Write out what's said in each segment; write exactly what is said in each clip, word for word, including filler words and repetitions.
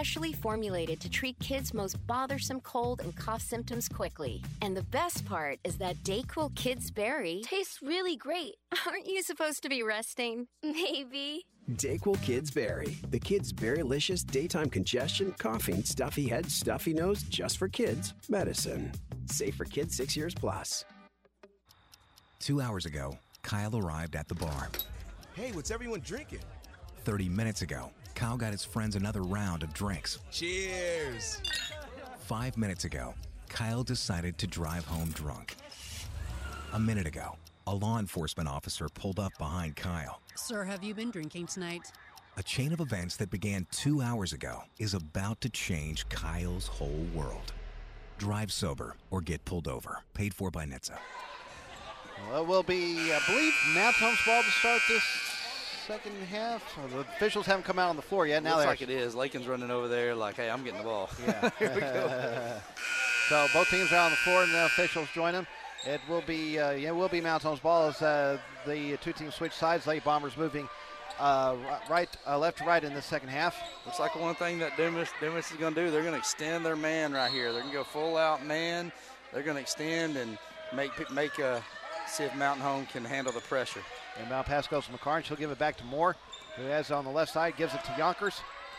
specially formulated to treat kids' most bothersome cold and cough symptoms quickly. And the best part is that Dayquil Kids Berry tastes really great. Aren't you supposed to be resting? Maybe. Dayquil Kids Berry, the kids' berrylicious daytime congestion, coughing, stuffy head, stuffy nose, just for kids medicine. Safe for kids six years plus. Two hours ago, Kyle arrived at the bar. Hey, what's everyone drinking? Thirty minutes ago, Kyle got his friends another round of drinks. Cheers! Five minutes ago, Kyle decided to drive home drunk. A minute ago, a law enforcement officer pulled up behind Kyle. Sir, have you been drinking tonight? A chain of events that began two hours ago is about to change Kyle's whole world. Drive sober or get pulled over. Paid for by N H T S A. Well, it will be, I believe, Mount Home's ball to start this second half. Oh, the officials haven't come out on the floor yet. Now looks like it is. Lakin's running over there like, hey, I'm getting the ball. Yeah. Here we go. So both teams are on the floor, and the officials join them. It will be, uh, yeah, it will be Mount Home's ball as uh, the two teams switch sides. Lady Bombers moving uh, right, uh, left to right in the second half. Looks like one thing that Dumas, Dumas is going to do, they're going to extend their man right here. They're going to go full out man. They're going to extend and make make a see if Mountain Home can handle the pressure. And now pass goes to McCarn. She'll give it back to Moore, who has on the left side, gives it to Yonkers.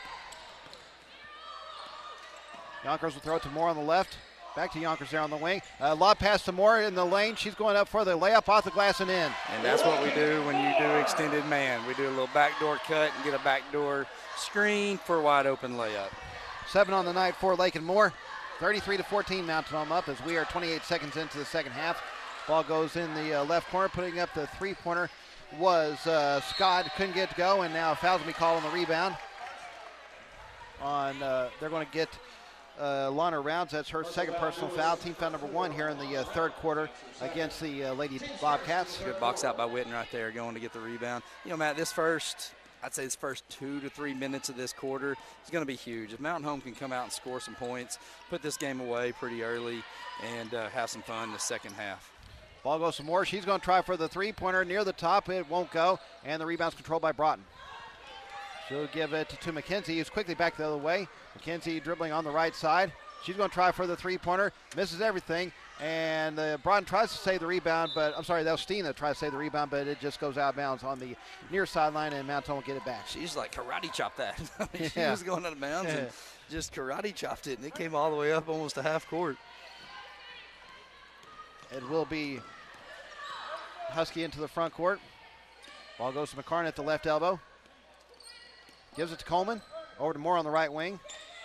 Yonkers will throw it to Moore on the left. Back to Yonkers there on the wing. Uh, lob pass to Moore in the lane. She's going up for the layup off the glass and in. And that's what we do when you do extended man. We do a little backdoor cut and get a backdoor screen for a wide open layup. Seven on the night for Lake and Moore. thirty-three to fourteen Mountain Home up as we are twenty-eight seconds into the second half. Ball goes in the uh, left corner. Putting up the three-pointer was uh, Scott. Couldn't get to go, and now fouls will be called on the rebound. On uh, they're going to get uh, Lana Rounds. That's her second personal foul. Team foul number one here in the uh, third quarter against the uh, Lady Bobcats. Good box out by Witten right there, going to get the rebound. You know, Matt, this first, I'd say this first two to three minutes of this quarter is going to be huge. If Mountain Home can come out and score some points, put this game away pretty early, and uh, have some fun in the second half. Ball goes to Moore. She's going to try for the three-pointer near the top. It won't go, and the rebound's controlled by Broughton. She'll give it to McKenzie, who's quickly back the other way. McKenzie dribbling on the right side. She's going to try for the three-pointer, misses everything, and uh, Broughton tries to save the rebound, but I'm sorry, that was Steen that tries to save the rebound, but it just goes out of bounds on the near sideline, and Mount Home will get it back. She's like karate chopped that. she yeah. was going out of bounds and just karate chopped it, and it came all the way up almost to half court. It will be Husky into the front court. Ball goes to McCarn at the left elbow. Gives it to Coleman. Over to Moore on the right wing.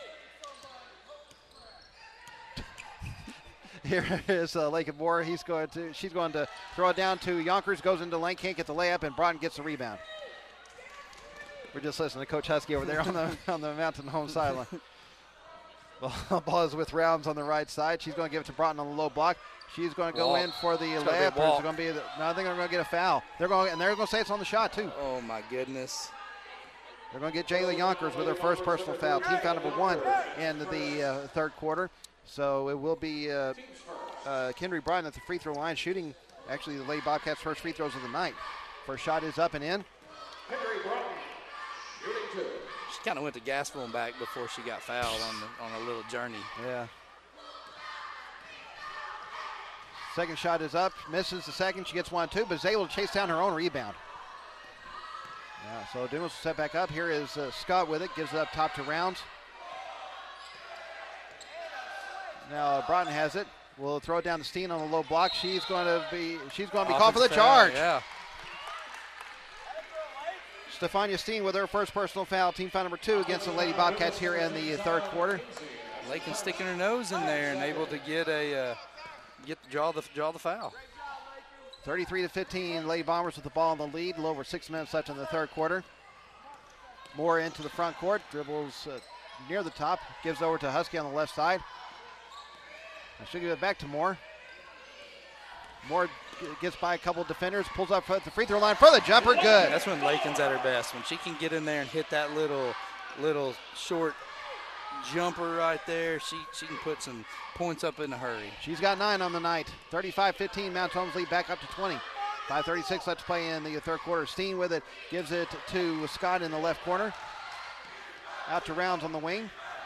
Here is uh, Lake and Moore. He's going to. She's going to throw it down to Yonkers. Goes into lane. Can't get the layup, and Broughton gets the rebound. We're just listening to Coach Husky over there on the on the Mountain Home sideline. Ball, ball is with Rounds on the right side. She's going to give it to Broughton on the low block. She's going to go Walk. in for the It's layup. gonna be a Or is it going to be? The, no, I think they're going to get a foul. They're going, and they're going to say it's on the shot too. Oh my goodness! They're going to get Jayla Yonkers with her first personal foul. Team foul number one in the uh, third quarter. So it will be uh, uh, Kendry Broughton at the free throw line, shooting actually the Lady Bobcats' first free throws of the night. First shot is up and in. She kind of went to Gasville and back before she got fouled on the, on a little journey. Yeah. Second shot is up, misses the second. She gets one, two, but is able to chase down her own rebound. Yeah, so Dumas will set back up. Here is uh, Scott with it, gives it up top to Rounds. Now uh, Broughton has it. We'll throw it down to Steen on the low block. She's going to be she's going to be called for the charge. Yeah. Stefania Steen with her first personal foul, team foul number two against the Lady Bobcats here in the third quarter. Lakin sticking her nose in there and able to get a uh, get draw the draw the foul. thirty-three to fifteen, Lady Bombers with the ball in the lead. A little over six minutes left in the third quarter. Moore into the front court, dribbles uh, near the top, gives over to Husky on the left side. I should give it back to Moore. Moore gets by a couple of defenders, pulls up at the free throw line for the jumper. Good. That's when Lakin's at her best. When she can get in there and hit that little, little short jumper right there, she she can put some points up in a hurry. She's got nine on the night. thirty-five fifteen, Mount Holmes lead back up to twenty. five thirty-six left to play in the third quarter. Steen with it, gives it to Scott in the left corner. Out to Rounds on the wing.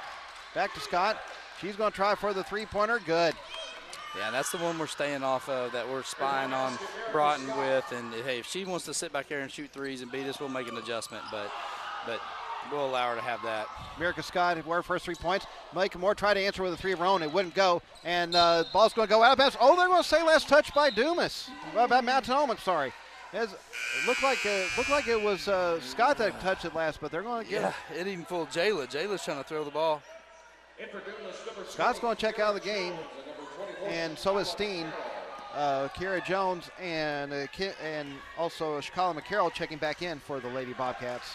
Back to Scott. She's going to try for the three-pointer. Good. Yeah, that's the one we're staying off of, that we're spying on Broughton with. And, hey, if she wants to sit back there and shoot threes and beat us, we'll make an adjustment. But but we'll allow her to have that. Miracle Scott with her first three points. Malika Moore tried to answer with a three of her own. It wouldn't go. And uh, ball's going to go out of bounds. Oh, they're going to say last touch by Dumas. Well, by Mountain Home, I'm sorry. It looked like, uh, looked like it was uh, Scott that touched it last, but they're going to get yeah, it. it even fooled Jayla. Jayla's trying to throw the ball. Scott's going to check out of the game, and so is Steen. Uh, Kira Jones and uh, Ki- and also Shakala McCarroll checking back in for the Lady Bobcats.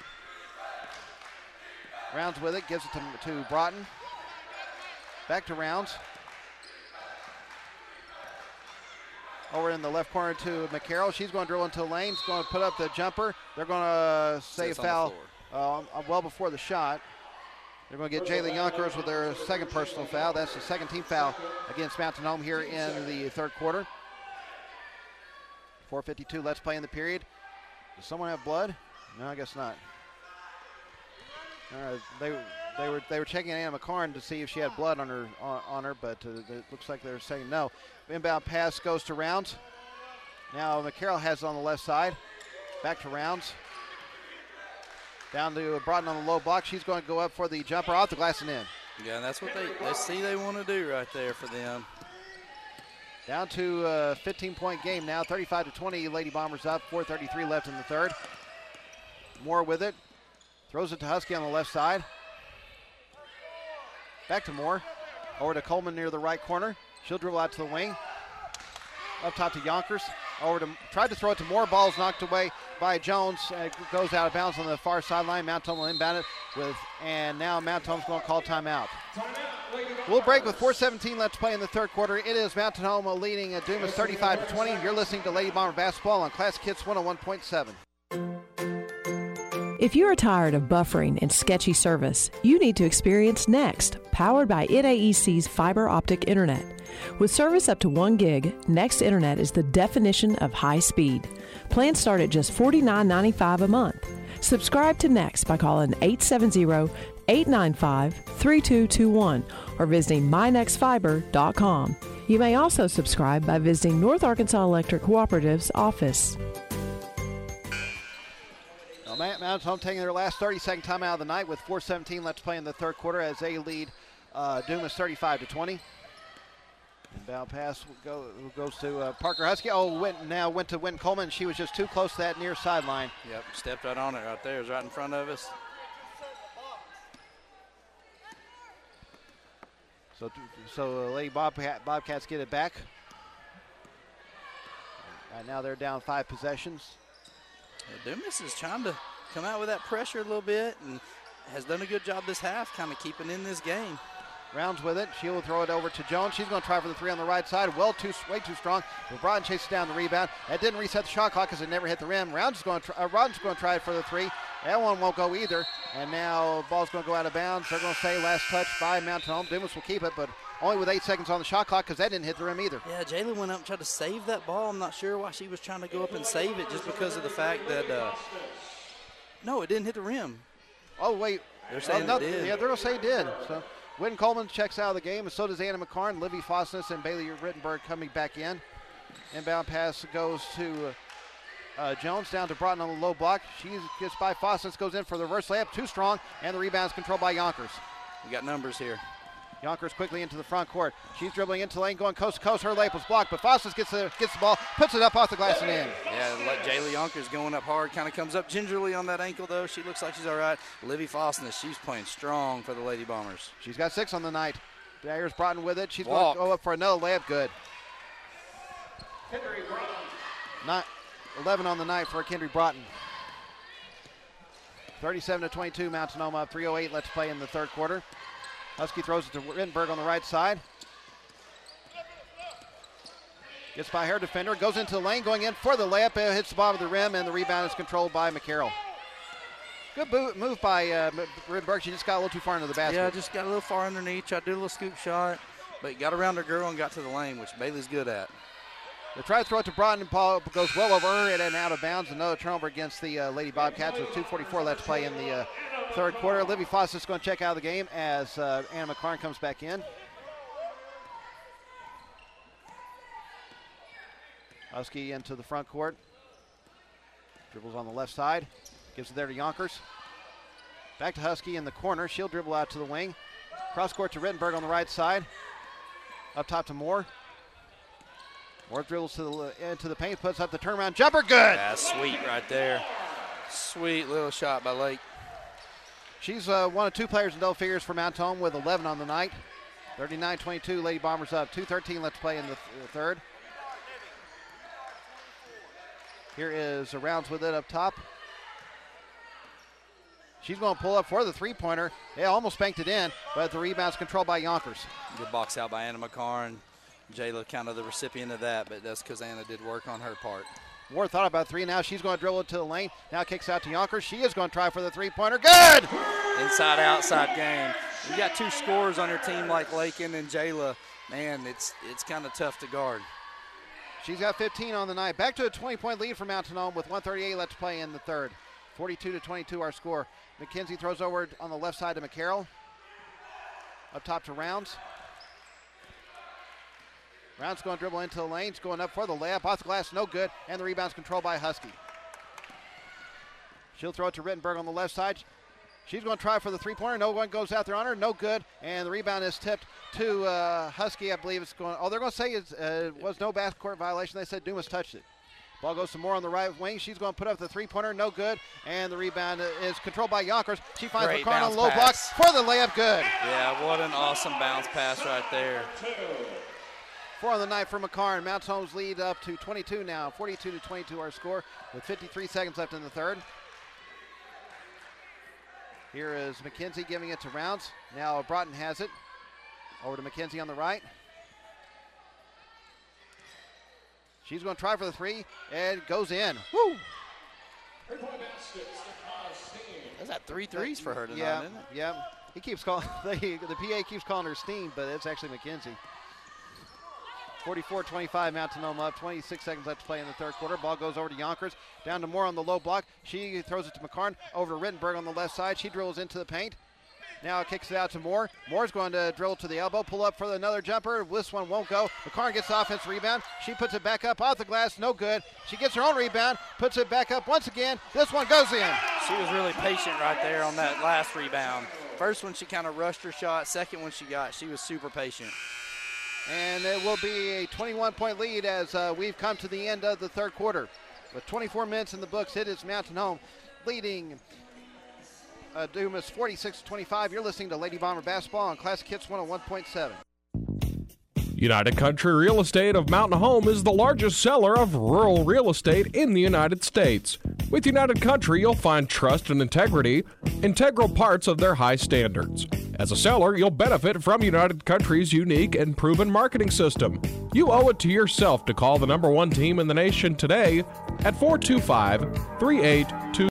Rounds with it, gives it to, to Broughton. Back to Rounds. Over in the left corner to McCarroll. She's going to drill into the lane. She's going to put up the jumper. They're going to say a foul uh, well before the shot. They're going to get Jayla Yonkers with their second personal foul. That's the second team foul against Mountain Home here in the third quarter. four fifty-two, let's play in the period. Does someone have blood? No, I guess not. Uh, they they were they were checking Anna McCarn to see if she had blood on her on, on her, but uh, it looks like they're saying no. Inbound pass goes to Rounds. Now McCarroll has it on the left side. Back to Rounds. Down to Broughton on the low block. She's going to go up for the jumper off the glass and in. Yeah, that's what they, they see they want to do right there for them. Down to a fifteen-point game now, thirty-five to twenty. Lady Bombers up, four thirty-three left in the third. Moore with it. Throws it to Husky on the left side. Back to Moore. Over to Coleman near the right corner. She'll dribble out to the wing. Up top to Yonkers. Over to, tried to throw it to Moore. Ball's knocked away by Jones. It goes out of bounds on the far sideline. Mount Tom will inbound it with, and now Mount Tom's going to call timeout. We'll break with four seventeen left to play in the third quarter. It is Mountain Home leading at Dumas thirty-five to twenty. You're listening to Lady Bomber Basketball on Classic Hits one oh one point seven. If you are tired of buffering and sketchy service, you need to experience Next, powered by N A E C's fiber optic internet. With service up to one gig, Next Internet is the definition of high speed. Plans start at just forty-nine ninety-five a month. Subscribe to Next by calling eight seven zero, eight nine five, three two two one or visiting my next fiber dot com. You may also subscribe by visiting North Arkansas Electric Cooperative's office. Mountain Home taking their last thirty-second time out of the night with four seventeen left to play in the third quarter as they lead uh, Dumas thirty-five to twenty. Inbound pass go, goes to uh, Parker Husky. Oh, went, now went to Wynn Coleman. She was just too close to that near sideline. Yep, stepped right on it right there. It was right in front of us. So, so uh, Lady Bobcat, Bobcats get it back. Right now they're down five possessions. Yeah, Dumas is trying to come out with that pressure a little bit and has done a good job this half, kind of keeping in this game. Rounds with it. She will throw it over to Jones. She's going to try for the three on the right side. Well, too, way too strong. But Broughton chases down the rebound. That didn't reset the shot clock because it never hit the rim. Rounds is going to try, uh, Broughton's going to try it for the three. That one won't go either. And now ball's going to go out of bounds. They're going to say last touch by Mountain Home. Dumas will keep it, but only with eight seconds on the shot clock because that didn't hit the rim either. Yeah, Jayla went up and tried to save that ball. I'm not sure why she was trying to go up and save it, just because of the fact that, uh, no, it didn't hit the rim. Oh, wait. They're saying oh, no, it did. Yeah, they're going to say it did. So Wynn Coleman checks out of the game, and so does Anna McCarn. Livy Fosness and Bailey Rittenberg coming back in. Inbound pass goes to uh, Jones down to Broughton on the low block. She gets by Fosness, goes in for the reverse layup. Too strong, and the rebound's controlled by Yonkers. We got numbers here. Yonkers quickly into the front court. She's dribbling into the lane, going coast to coast. Her layup was blocked, but Fosness gets the, gets the ball, puts it up off the glass and in. Yeah, let Jayla Yonkers going up hard. Kind of comes up gingerly on that ankle, though. She looks like she's all right. Livy Fosness, she's playing strong for the Lady Bombers. She's got six on the night. Here's Broughton with it. She's Walk. going to go up for another layup. Good. Not eleven on the night for Kendry Broughton. thirty-seven to twenty-two, Mountain Home up. three oh eight left to play in the third quarter. Husky throws it to Rittenberg on the right side. Gets by her defender, goes into the lane, going in for the layup, uh, hits the bottom of the rim, and the rebound is controlled by McCarroll. Good move by uh, Rittenberg. She just got a little too far into the basket. Yeah, just got a little far underneath. Tried to do a little scoop shot, but got around her girl and got to the lane, which Bailey's good at. They try to throw it to Broughton, and Paul goes well over her and then out of bounds. Another turnover against the uh, Lady Bobcats with two forty-four left to play in the uh, third quarter. Libby Foss is going to check out of the game as uh, Anna McCarn comes back in. Husky into the front court. Dribbles on the left side. Gives it there to Yonkers. Back to Husky in the corner. She'll dribble out to the wing. Cross court to Rittenberg on the right side. Up top to Moore. Moore dribbles to the, into the paint. Puts up the turnaround jumper. Good. Yeah, sweet right there. Sweet little shot by Lake. She's uh, one of two players in double figures for Mount Home with eleven on the night. thirty-nine twenty-two. Lady Bombers up. two thirteen left to play in the, th- the third. Here is Rounds with it up top. She's going to pull up for the three-pointer. They almost banked it in, but the rebound's controlled by Yonkers. Good box out by Anna McCarn. Jayla kind of the recipient of that, but that's because Anna did work on her part. Moore thought about three. Now she's going to dribble it to the lane. Now kicks out to Yonkers. She is going to try for the three-pointer. Good! Inside-outside game. You got two scorers on your team like Lakin and Jayla. Man, it's it's kind of tough to guard. She's got fifteen on the night. Back to a twenty-point lead for Mountain Home with one thirty-eight left to play in the third. forty-two to twenty-two our score. McKenzie throws over on the left side to McCarroll. Up top to Rounds. Rounds going to dribble into the lane. It's going up for the layup. Off the glass, no good. And the rebound's controlled by Husky. She'll throw it to Rittenberg on the left side. She's going to try for the three-pointer. No one goes out there on her. No good. And the rebound is tipped to uh, Husky. I believe it's going. Oh, they're going to say it uh, was no backcourt violation. They said Dumas touched it. Ball goes some more on the right wing. She's going to put up the three-pointer. No good. And the rebound is controlled by Yonkers. She finds Great McCarn on the low pass. block for the layup. Good. Yeah, what an awesome bounce pass right there. Four on the night for McCarn. Mount Home's lead up to twenty-two now. forty-two to twenty-two our score with fifty-three seconds left in the third. Here is McKenzie giving it to Rounds. Now Broughton has it. Over to McKenzie on the right. She's going to try for the three, and it goes in. Woo! That's at three threes for her tonight, yeah, isn't it? Yeah, he keeps calling. The, the P A keeps calling her Steen, but it's actually McKenzie. forty-four twenty-five, Mountain Home up. twenty-six seconds left to play in the third quarter. Ball goes over to Yonkers. Down to Moore on the low block. She throws it to McCarn. Over to Rittenberg on the left side. She drills into the paint. Now kicks it out to Moore. Moore's going to drill to the elbow. Pull up for another jumper. This one won't go. McCarn gets the offensive rebound. She puts it back up off the glass. No good. She gets her own rebound. Puts it back up once again. This one goes in. She was really patient right there on that last rebound. First one, she kind of rushed her shot. Second one she got, she was super patient. And it will be a twenty-one point lead as uh, we've come to the end of the third quarter. With twenty-four minutes in the books, it is Mountain Home leading uh, Dumas forty-six to twenty-five. You're listening to Lady Bomber Basketball on Classic Hits one oh one point seven. United Country Real Estate of Mountain Home is the largest seller of rural real estate in the United States. With United Country, you'll find trust and integrity, integral parts of their high standards. As a seller, you'll benefit from United Country's unique and proven marketing system. You owe it to yourself to call the number one team in the nation today at four two five, three eight two